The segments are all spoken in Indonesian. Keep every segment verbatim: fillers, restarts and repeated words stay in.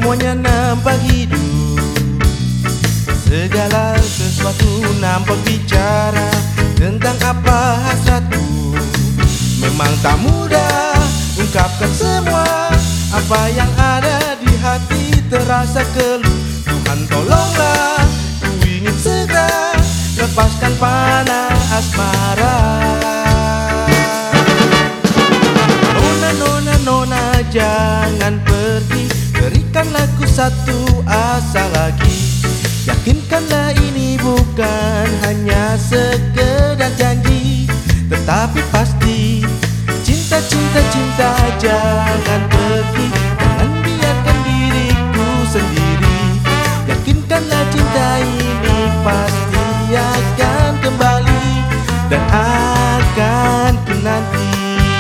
semuanya nampak hidup, segala sesuatu nampak bicara tentang apa hasratku. Memang tak mudah ungkapkan semua apa yang ada di hati, terasa keluh. Tuhan tolonglah, ku ingin segera lepaskan panah asmara. Nona, nona, nona, jangan pergi, berikanlah ku satu asa lagi. Yakinkanlah ini bukan hanya sekedar janji, tetapi pasti. Cinta, cinta, cinta, jangan pergi, jangan biarkan diriku sendiri. Yakinkanlah cinta ini pasti akan kembali dan akan ku nanti.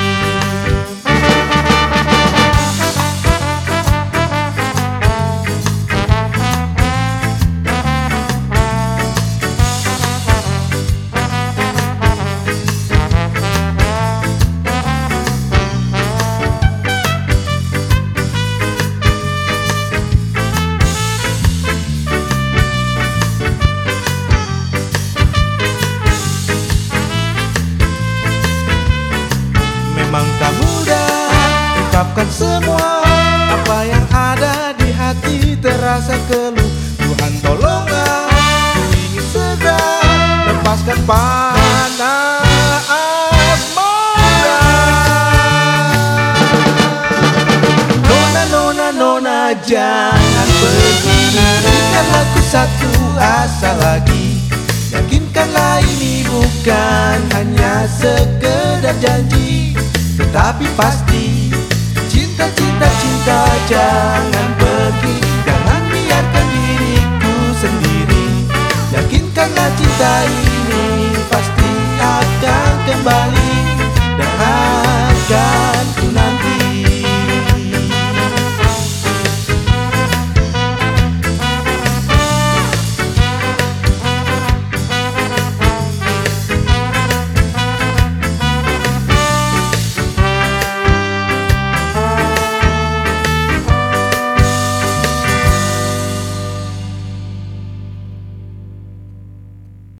Memang tak mudah ungkapkan semua apa yang ada di hati, terasa keluh. Tuhan tolonglah, ku ingin segera lepaskan panah asmara. Nona, nona, nona, jangan pergi, berikanlah ku satu asa lagi. Yakinkanlah ini bukan hanya sekedar janji, tetapi pasti. Cinta, cinta, cinta, jangan pergi, jangan biarkan diriku sendiri. Yakinkanlah cinta ini